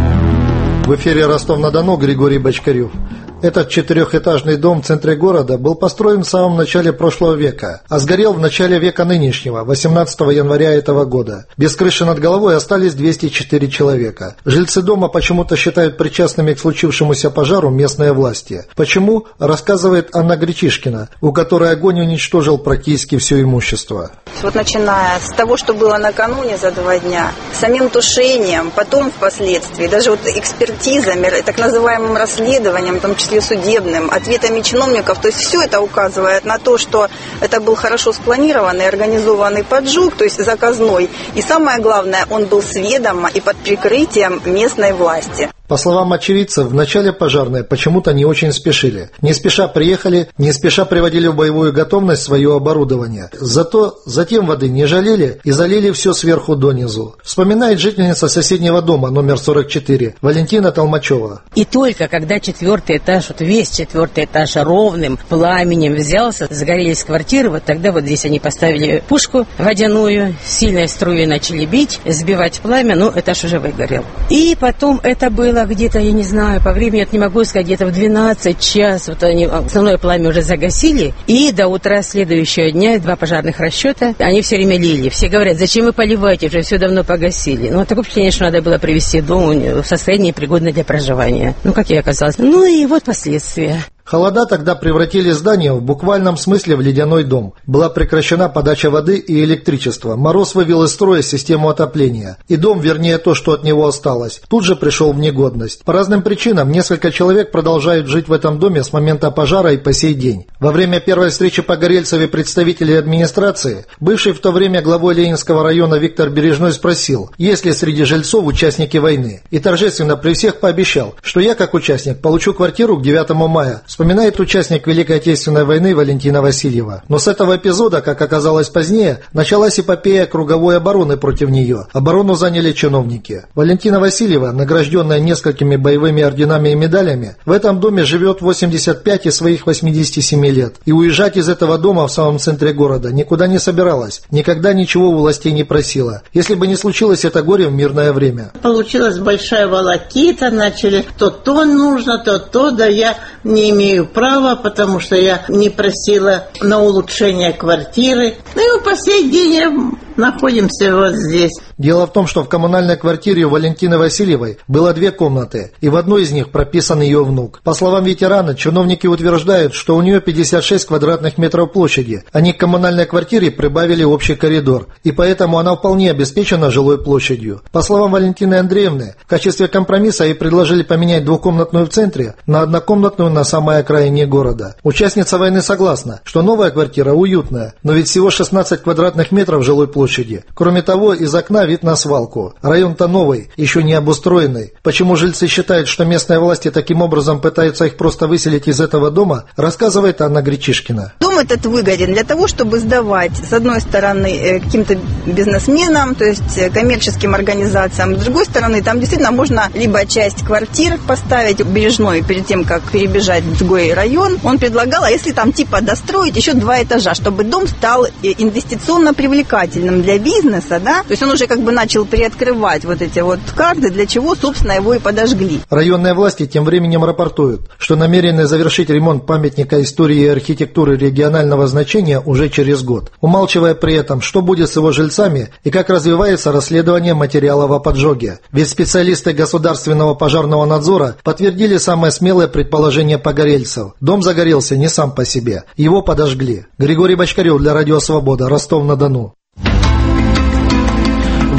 В эфире Ростов-на-Дону Григорий Бочкарев. Этот четырехэтажный дом в центре города был построен в самом начале прошлого века, а сгорел в начале века нынешнего, 18 января этого года. Без крыши над головой остались 204 человека. Жильцы дома почему-то считают причастными к случившемуся пожару местные власти. Почему, рассказывает Анна Гречишкина, у которой огонь уничтожил практически все имущество. Вот начиная с того, что было накануне за 2 дня, самим тушением, потом впоследствии, даже вот экспертизами, так называемым расследованием, в том числе судебным, ответами чиновников, то есть все это указывает на то, что это был хорошо спланированный, организованный поджог, то есть заказной, и самое главное, он был с ведома и под прикрытием местной власти. По словам очевидцев, в начале пожарные почему-то не очень спешили. Не спеша приехали, не спеша приводили в боевую готовность свое оборудование. Зато затем воды не жалели и залили все сверху донизу. Вспоминает жительница соседнего дома, номер 44, Валентина Толмачева. И только когда 4-й этаж, вот весь 4-й этаж ровным пламенем взялся, загорелись квартиры, вот тогда вот здесь они поставили пушку водяную, сильной струей начали бить, сбивать пламя, но этаж уже выгорел. И потом это было где-то, я не знаю, по времени, я не могу сказать, где-то в 12 час, вот они основное пламя уже загасили, и до утра следующего дня 2 пожарных расчета, они все время лили. Все говорят, зачем вы поливаете, уже все давно погасили. Ну, такое впечатление, что надо было привести дом в состояние пригодное для проживания. Ну, как и оказалось. Ну, и вот последствия. Холода тогда превратили здание в буквальном смысле в ледяной дом. Была прекращена подача воды и электричества. Мороз вывел из строя систему отопления. И дом, вернее то, что от него осталось, тут же пришел в негодность. По разным причинам несколько человек продолжают жить в этом доме с момента пожара и по сей день. Во время первой встречи погорельцев и представителей администрации, бывший в то время главой Ленинского района Виктор Бережной спросил, есть ли среди жильцов участники войны. И торжественно при всех пообещал, что я, как участник, получу квартиру к 9 мая. Вспоминает участник Великой Отечественной войны Валентина Васильева. Но с этого эпизода, как оказалось позднее, началась эпопея круговой обороны против нее. Оборону заняли чиновники. Валентина Васильева, награжденная несколькими боевыми орденами и медалями, в этом доме живет 85 из своих 87 лет. И уезжать из этого дома в самом центре города никуда не собиралась. Никогда ничего у властей не просила. Если бы не случилось это горе в мирное время. Получилась большая волокита, начали то нужно, то, да я не имею права, потому что я не просила на улучшение квартиры. Ну и по сей день находимся вот здесь. Дело в том, что в коммунальной квартире у Валентины Васильевой было 2 комнаты, и в одной из них прописан ее внук. По словам ветерана, чиновники утверждают, что у нее 56 квадратных метров площади. Они к коммунальной квартире прибавили общий коридор, и поэтому она вполне обеспечена жилой площадью. По словам Валентины Андреевны, в качестве компромисса ей предложили поменять 2-комнатную в центре на 1-комнатную на самой окраине города. Участница войны согласна, что новая квартира уютная, но ведь всего 16 квадратных метров жилой площади. Кроме того, из окна вид на свалку. Район-то новый, еще не обустроенный. Почему жильцы считают, что местные власти таким образом пытаются их просто выселить из этого дома, рассказывает Анна Гречишкина. Дом этот выгоден для того, чтобы сдавать, с одной стороны, каким-то бизнесменам, то есть коммерческим организациям, с другой стороны, там действительно можно либо часть квартир поставить. Бережной перед тем, как перебежать в другой район, он предлагал, а если там типа достроить еще 2 этажа, чтобы дом стал инвестиционно привлекательным для бизнеса, да, то есть он уже как бы начал приоткрывать вот эти вот карты, для чего, собственно, его и подожгли. Районные власти тем временем рапортуют, что намерены завершить ремонт памятника истории и архитектуры регионального значения уже через год, умалчивая при этом, что будет с его жильцами и как развивается расследование материалов о поджоге. Ведь специалисты Государственного пожарного надзора подтвердили самое смелое предположение погорельцев. Дом загорелся не сам по себе, его подожгли. Григорий Бочкарев для Радио Свобода, Ростов-на-Дону. Вы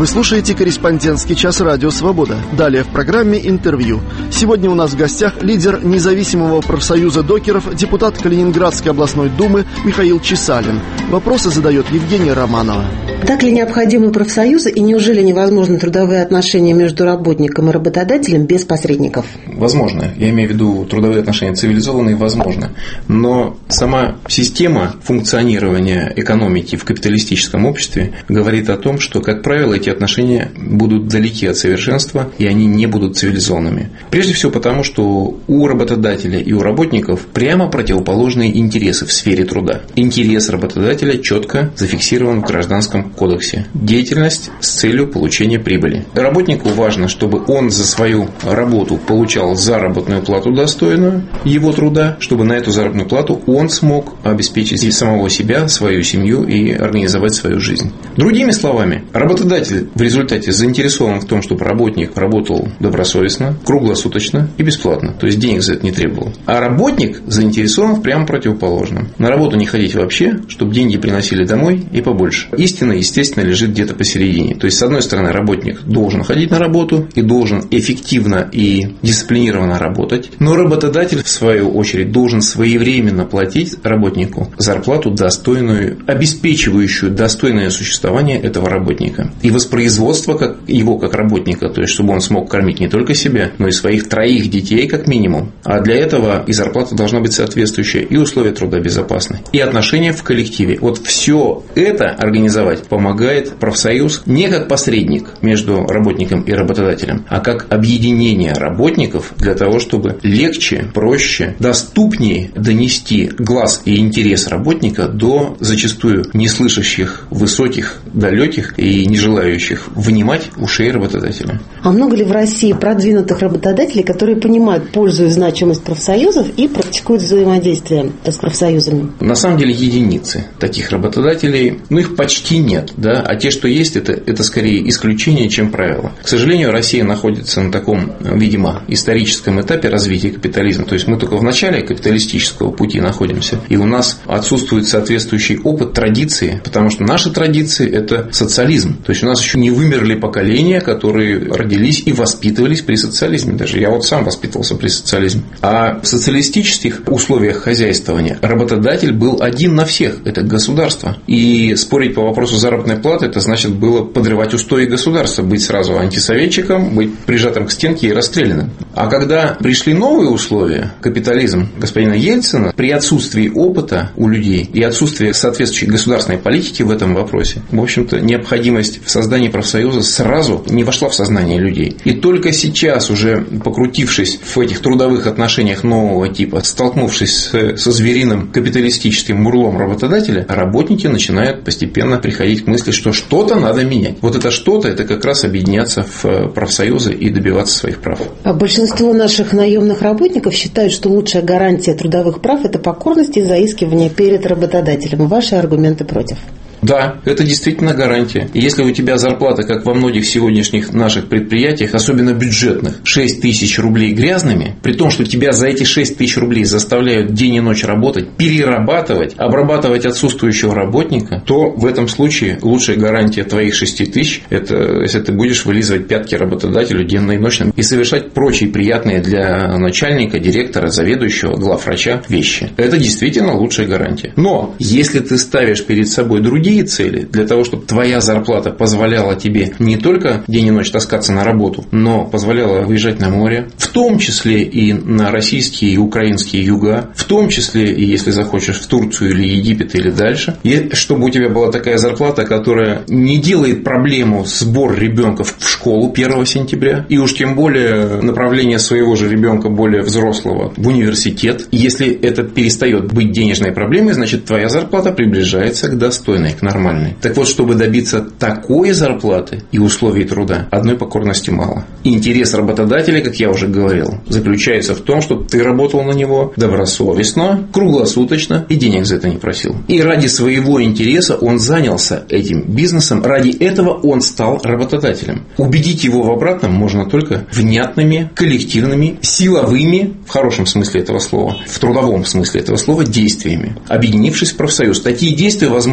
Вы слушаете «Корреспондентский час» Радио Свобода. Далее в программе интервью. Сегодня у нас в гостях лидер независимого профсоюза докеров, депутат Калининградской областной думы Михаил Чесалин. Вопросы задает Евгения Романова. Так ли необходимы профсоюзы и неужели невозможны трудовые отношения между работником и работодателем без посредников? Возможно. Я имею в виду трудовые отношения цивилизованные, возможно. Но сама система функционирования экономики в капиталистическом обществе говорит о том, что, как правило, эти отношения будут далеки от совершенства и они не будут цивилизованными. Прежде всего потому, что у работодателя и у работников прямо противоположные интересы в сфере труда. Интерес работодателя четко зафиксирован в Гражданском кодексе. Деятельность с целью получения прибыли. Работнику важно, чтобы он за свою работу получал заработную плату достойную его труда, чтобы на эту заработную плату он смог обеспечить самого себя, свою семью и организовать свою жизнь. Другими словами, работодатель в результате заинтересован в том, чтобы работник работал добросовестно, круглосуточно и бесплатно, то есть денег за это не требовал. А работник заинтересован в прямо противоположном. На работу не ходить вообще, чтобы деньги приносили домой и побольше. Истина, естественно, лежит где-то посередине. То есть, с одной стороны, работник должен ходить на работу и должен эффективно и дисциплинированно работать, но работодатель, в свою очередь, должен своевременно платить работнику зарплату достойную, обеспечивающую достойное существование этого работника. И воспроизводство его как работника, то есть, чтобы он смог кормить не только себя, но и своих 3 детей как минимум. А для этого и зарплата должна быть соответствующая, и условия труда безопасны, и отношения в коллективе. Вот все это организовать помогает профсоюз не как посредник между работником и работодателем, а как объединение работников для того, чтобы легче, проще, доступнее донести глаз и интерес работника до зачастую неслышащих, высоких, далеких и не желающих внимать ушей работодателя. А много ли в России продвинутых работодателей, которые понимают пользу и значимость профсоюзов и практикуют взаимодействие с профсоюзами? На самом деле единицы таких работодателей, их почти нет, да, а те, что есть, это скорее исключение, чем правило. К сожалению, Россия находится на таком, видимо, историческом этапе развития капитализма, то есть мы только в начале капиталистического пути находимся, и у нас отсутствует соответствующий опыт, традиции, потому что наши традиции – это социализм, то есть у нас еще не вымерли поколения, которые родились и воспитывались при социализме, даже я вот сам воспитывался при социализме. А в социалистических условиях хозяйствования работодатель был один на всех, это государство, и спорить по вопросу заработной платы, это значит было подрывать устои государства, быть сразу антисоветчиком, быть прижатым к стенке и расстрелянным. А когда пришли новые условия, капитализм господина Ельцина, при отсутствии опыта у людей и отсутствии соответствующей государственной политики в этом вопросе, в общем-то, необходимость в создании профсоюза сразу не вошла в сознание людей. И только сейчас, уже покрутившись в этих трудовых отношениях нового типа, столкнувшись со звериным капиталистическим мурлом работодателя, работники начинают постепенно приходить к мысли, что что-то надо менять. Вот это что-то, это как раз объединяться в профсоюзы и добиваться своих прав. А большинство наших наемных работников считают, что лучшая гарантия трудовых прав – это покорность и заискивание перед работодателем. Ваши аргументы против? Да, это действительно гарантия. И если у тебя зарплата, как во многих сегодняшних наших предприятиях, особенно бюджетных, 6 тысяч рублей грязными, при том, что тебя за эти 6 тысяч рублей заставляют день и ночь работать, перерабатывать, обрабатывать отсутствующего работника, то в этом случае лучшая гарантия твоих 6 тысяч – это если ты будешь вылизывать пятки работодателю денно и ночно и совершать прочие приятные для начальника, директора, заведующего, главврача вещи. Это действительно лучшая гарантия. Но если ты ставишь перед собой другие цели для того, чтобы твоя зарплата позволяла тебе не только день и ночь таскаться на работу, но позволяла выезжать на море, в том числе и на российские и украинские юга, в том числе и, если захочешь, в Турцию или Египет или дальше, и чтобы у тебя была такая зарплата, которая не делает проблему сбор ребенка в школу 1 сентября, и уж тем более направление своего же ребенка более взрослого в университет. Если это перестает быть денежной проблемой, значит твоя зарплата приближается к достойной, к нормальной. Так вот, чтобы добиться такой зарплаты и условий труда, одной покорности мало. Интерес работодателя, как я уже говорил, заключается в том, чтобы ты работал на него добросовестно, круглосуточно и денег за это не просил. И ради своего интереса он занялся этим бизнесом, ради этого он стал работодателем. Убедить его в обратном можно только внятными, коллективными, силовыми, в хорошем смысле этого слова, в трудовом смысле этого слова, действиями. Объединившись в профсоюз. Такие действия возможны только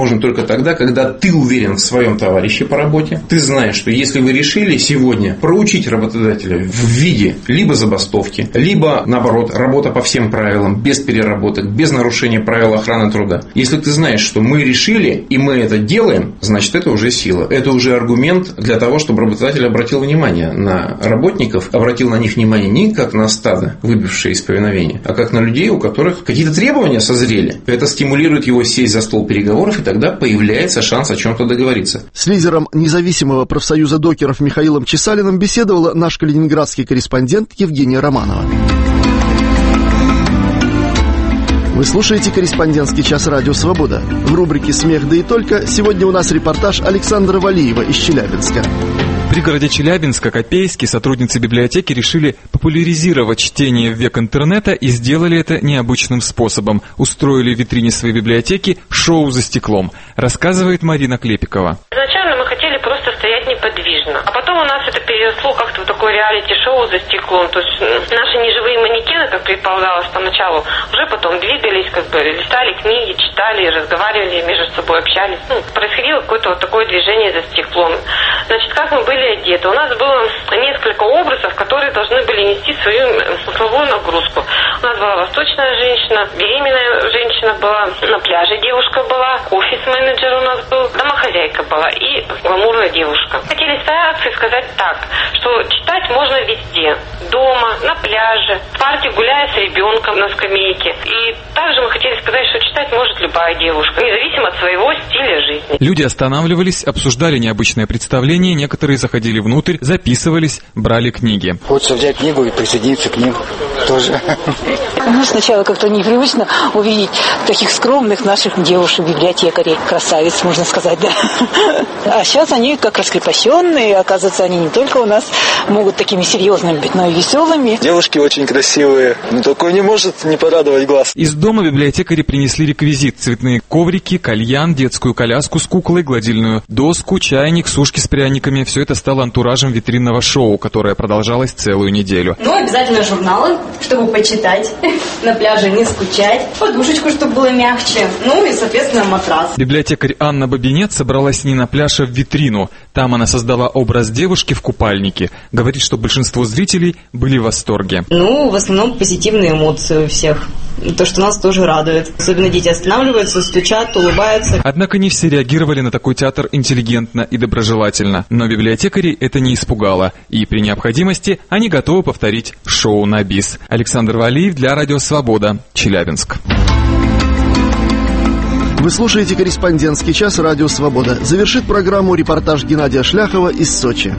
тогда, когда ты уверен в своем товарище по работе, ты знаешь, что если вы решили сегодня проучить работодателя в виде либо забастовки, либо, наоборот, работа по всем правилам, без переработок, без нарушения правил охраны труда. Если ты знаешь, что мы решили, и мы это делаем, значит, это уже сила. Это уже аргумент для того, чтобы работодатель обратил внимание на работников, обратил на них внимание не как на стадо, выбившее из повиновения, а как на людей, у которых какие-то требования созрели. Это стимулирует его сесть за стол переговоров, и тогда появляется шанс о чем-то договориться. С лидером независимого профсоюза докеров Михаилом Чесалиным беседовала наш калининградский корреспондент Евгения Романова. Вы слушаете «Корреспондентский час» радио «Свобода». В рубрике «Смех да и только» сегодня у нас репортаж Александра Валиева из Челябинска. В пригороде Челябинска, Копейске, сотрудницы библиотеки решили популяризировать чтение в век интернета и сделали это необычным способом. Устроили в витрине своей библиотеки шоу «За стеклом». Рассказывает Марина Клепикова. Изначально мы хотели просто стоять неподвижно. А потом у нас это переросло как-то в такое реалити-шоу «За стеклом». То есть наши неживые манекены, как предполагалось поначалу, уже потом двигались, листали книги, читали, разговаривали между собой, общались. Происходило какое-то вот такое движение за стеклом. Значит, как мы были одеты? У нас было несколько образов, которые должны были нести свою смысловую нагрузку. У нас была восточная женщина, беременная женщина была, на пляже девушка была, офис-менеджер у нас был, домохозяйка была и гламурная девушка. Хотели стараться и сказать так, что читать можно везде. Дома, на пляже, в парке гуляя с ребенком на скамейке. И также мы хотели сказать, что читать может любая девушка, независимо от своего стиля жизни. Люди останавливались, обсуждали необычное представление, некоторые заходили внутрь, записывались, брали книги. Хочется взять книгу и присоединиться к ним тоже. Ну, сначала как-то непривычно увидеть таких скромных наших девушек-библиотекарей, красавиц, можно сказать, да. А сейчас они как раскрепощенные, оказывается, они не только у нас могут такими серьезными быть, но и веселыми. Девушки очень красивые, но такое не может не порадовать глаз. Из дома библиотекари принесли реквизит: цветные коврики, кальян, детскую коляску с куклой, гладильную доску, чайник, сушки с пряниками. Все это стало антуражем витринного шоу, которое продолжалось целую неделю. Ну, обязательно журналы, чтобы почитать, на пляже не скучать, подушечку, чтобы было мягче, ну и, соответственно, матрас. Библиотекарь Анна Бабинец собралась не на пляж, а в витрину. Там она создала образ девушки в купальнике. Говорит, что большинство зрителей были в восторге. Ну, в основном позитивные эмоции у всех. То, что нас тоже радует. Особенно дети останавливаются, стучат, улыбаются. Однако не все реагировали на такой театр интеллигентно и доброжелательно. Но библиотекарей это не испугало. И при необходимости они готовы повторить шоу на бис. Александр Валиев для Радио Свобода, Челябинск. Вы слушаете «Корреспондентский час» радио «Свобода». Завершит программу репортаж Геннадия Шляхова из Сочи.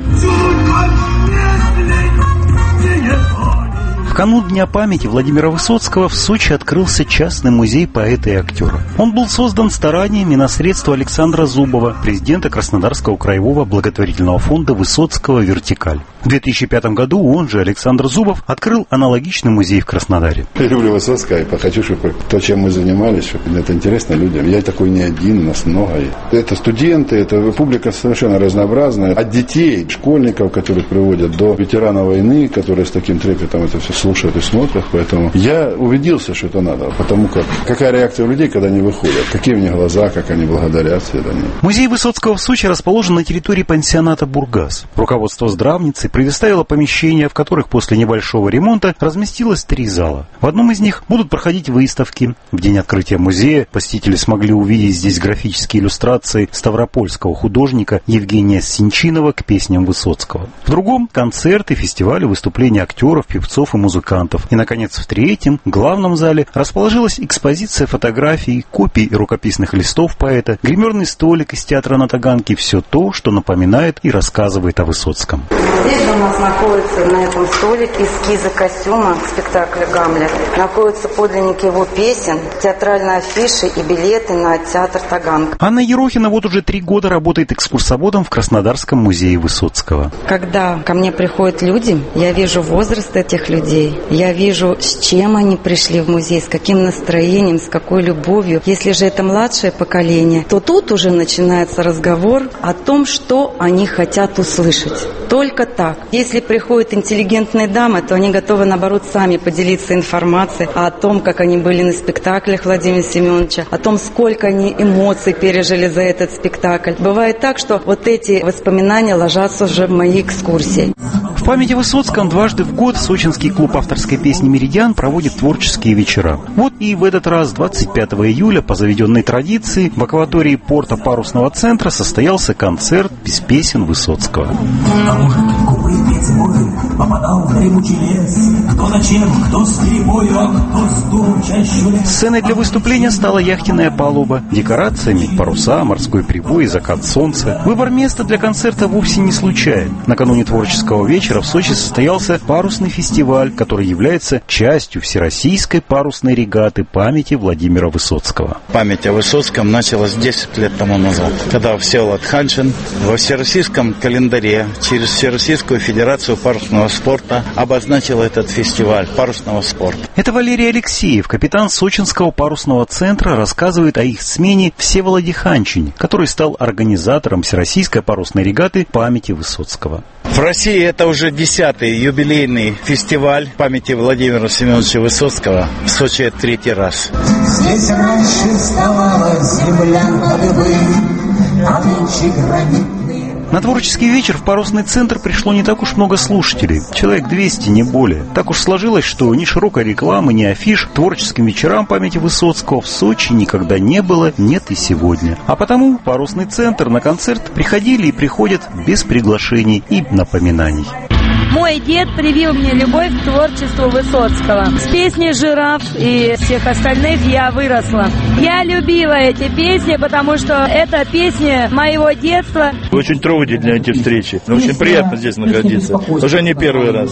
В канун Дня памяти Владимира Высоцкого в Сочи открылся частный музей поэта и актера. Он был создан стараниями на средства Александра Зубова, президента Краснодарского краевого благотворительного фонда Высоцкого «Вертикаль». В 2005 году он же, Александр Зубов, открыл аналогичный музей в Краснодаре. Я люблю Высоцкого и хочу, чтобы то, чем мы занимались, чтобы это интересно людям. Я такой не один, нас много. Это студенты, это публика совершенно разнообразная. От детей, школьников, которых приводят, до ветеранов войны, которые с таким трепетом это все слушают и смотрят. Поэтому я убедился, что это надо. Потому как какая реакция у людей, когда они выходят, какие у них глаза, как они благодарят. Музей Высоцкого в Сочи расположен на территории пансионата «Бургас». Руководство здравницы предоставило помещения, в которых после небольшого ремонта разместилось 3 зала. В одном из них будут проходить выставки. В день открытия музея посетители смогли увидеть здесь графические иллюстрации ставропольского художника Евгения Синчинова к песням Высоцкого. В другом — концерты, фестивали, выступления актеров, певцов и музыкантов. И, наконец, в третьем, главном зале, расположилась экспозиция фотографий, копий рукописных листов поэта, гримерный столик из театра на Таганке — все то, что напоминает и рассказывает о Высоцком. Здесь у нас находится на этом столике эскизы костюма спектакля «Гамлет». Находятся подлинники его песен, театральные афиши и билеты на театр Таганка. Анна Ерохина вот уже 3 года работает экскурсоводом в Краснодарском музее Высоцкого. Когда ко мне приходят люди, я вижу возраст этих людей, музей. Я вижу, с чем они пришли в музей, с каким настроением, с какой любовью. Если же это младшее поколение, то тут уже начинается разговор о том, что они хотят услышать. Только так. Если приходят интеллигентные дамы, то они готовы, наоборот, сами поделиться информацией о том, как они были на спектаклях Владимира Семеновича, о том, сколько они эмоций пережили за этот спектакль. Бывает так, что вот эти воспоминания ложатся уже в мои экскурсии. В памяти Высоцкого дважды в год сочинский клуб авторской песни «Меридиан» проводит творческие вечера. Вот и в этот раз, 25 июля, по заведенной традиции, в акватории порта парусного центра состоялся концерт без песен Высоцкого. Сценой для выступления стала яхтенная палуба, декорациями паруса, морской прибой, закат солнца. Выбор места для концерта вовсе не случайен. Накануне творческого вечера в Сочи состоялся парусный фестиваль, который является частью Всероссийской парусной регаты памяти Владимира Высоцкого. Память о Высоцком началась 10 лет тому назад, когда Всеволод Ханшин во всероссийском календаре через Всероссийскую федерацию парусного спорта обозначил этот фестиваль парусного спорта. Это Валерий Алексеев, капитан Сочинского парусного центра, рассказывает о их смене Всеволоде Ханшине, который стал организатором Всероссийской парусной регаты памяти Высоцкого. В России это уже 10-й юбилейный фестиваль памяти Владимира Семеновича Высоцкого. В Сочи это 3-й раз. Здесь раньше вставала земля на дыбы, а нынче гранитные. На творческий вечер в парусный центр пришло не так уж много слушателей. Человек 200, не более. Так уж сложилось, что ни широкой рекламы, ни афиш творческим вечерам памяти Высоцкого в Сочи никогда не было, нет и сегодня. А потому в парусный центр на концерт приходили и приходят без приглашений и напоминаний. Мой дед привил мне любовь к творчеству Высоцкого. С песней «Жираф» и всех остальных я выросла. Я любила эти песни, потому что это песни моего детства. Очень трогательные эти встречи. Очень приятно здесь находиться. Уже не первый раз.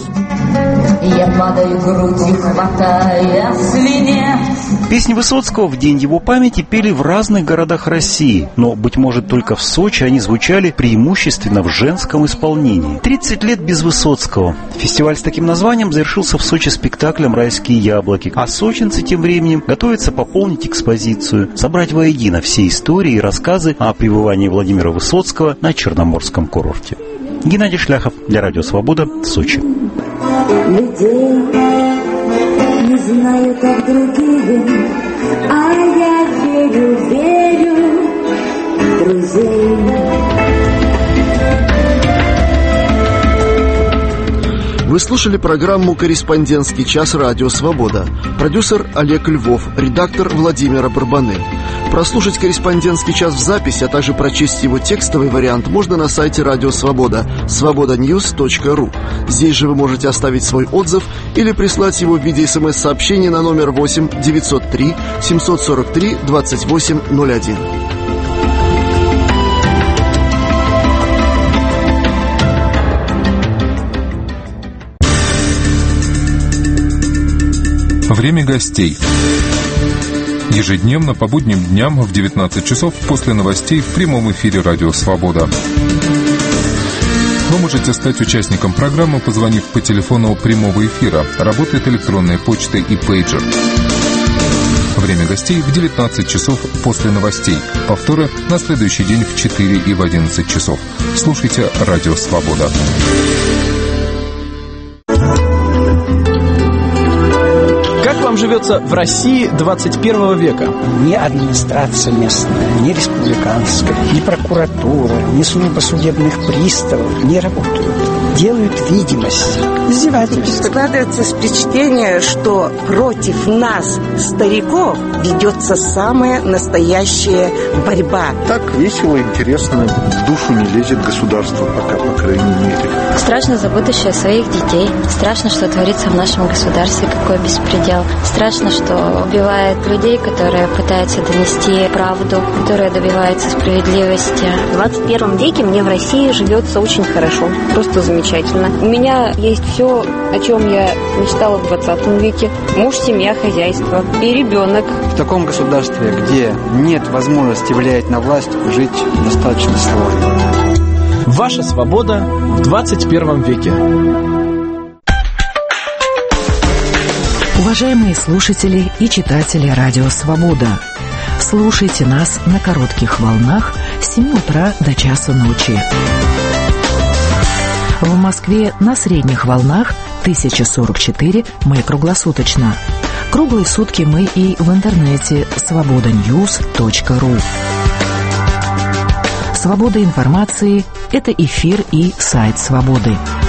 Я падаю грудью, хватая слине. Песни Высоцкого в день его памяти пели в разных городах России, но, быть может, только в Сочи они звучали преимущественно в женском исполнении. 30 лет без Высоцкого. Фестиваль с таким названием завершился в Сочи спектаклем «Райские яблоки», а сочинцы тем временем готовятся пополнить экспозицию, собрать воедино все истории и рассказы о пребывании Владимира Высоцкого на Черноморском курорте. Геннадий Шляхов для Радио Свобода, Сочи. Людей не знаю, как другие, а я верю в друзей. Вы слушали программу «Корреспондентский час. Радио Свобода». Продюсер Олег Львов, редактор Владимира Барбаны. Прослушать «Корреспондентский час» в записи, а также прочесть его текстовый вариант можно на сайте Радио Свобода svobodanews.ru. Здесь же вы можете оставить свой отзыв или прислать его в виде СМС-сообщения на номер 8 903 743 2801. Время гостей. Ежедневно по будним дням в 19 часов после новостей в прямом эфире «Радио Свобода». Вы можете стать участником программы, позвонив по телефону прямого эфира. Работает электронная почта и пейджер. Время гостей в 19 часов после новостей. Повторы на следующий день в 4 и в 11 часов. Слушайте «Радио Свобода». Как вам живется в России 21 века? Ни администрация местная, ни республиканская, ни прокуратура, ни служба судебных приставов не работают. Делают видимость, издевательство. Складывается впечатление, что против нас, стариков, ведется самая настоящая борьба. Так весело, интересно, в душу не лезет государство пока, по крайней мере. Страшно за будущее своих детей. Страшно, что творится в нашем государстве, какой беспредел. Страшно, что убивают людей, которые пытаются донести правду, которые добиваются справедливости. В 21 веке мне в России живется очень хорошо, просто замечательно. У меня есть все, о чем я мечтала в 20 веке. Муж, семья, хозяйство и ребенок. В таком государстве, где нет возможности влиять на власть, жить достаточно сложно. Ваша свобода в 21 веке. Уважаемые слушатели и читатели радио «Свобода», слушайте нас на коротких волнах с 7 утра до часу ночи. В Москве на средних волнах 1044 мы круглосуточно. Круглые сутки мы и в интернете svobodanews.ru. Свобода информации – это эфир и сайт «Свободы».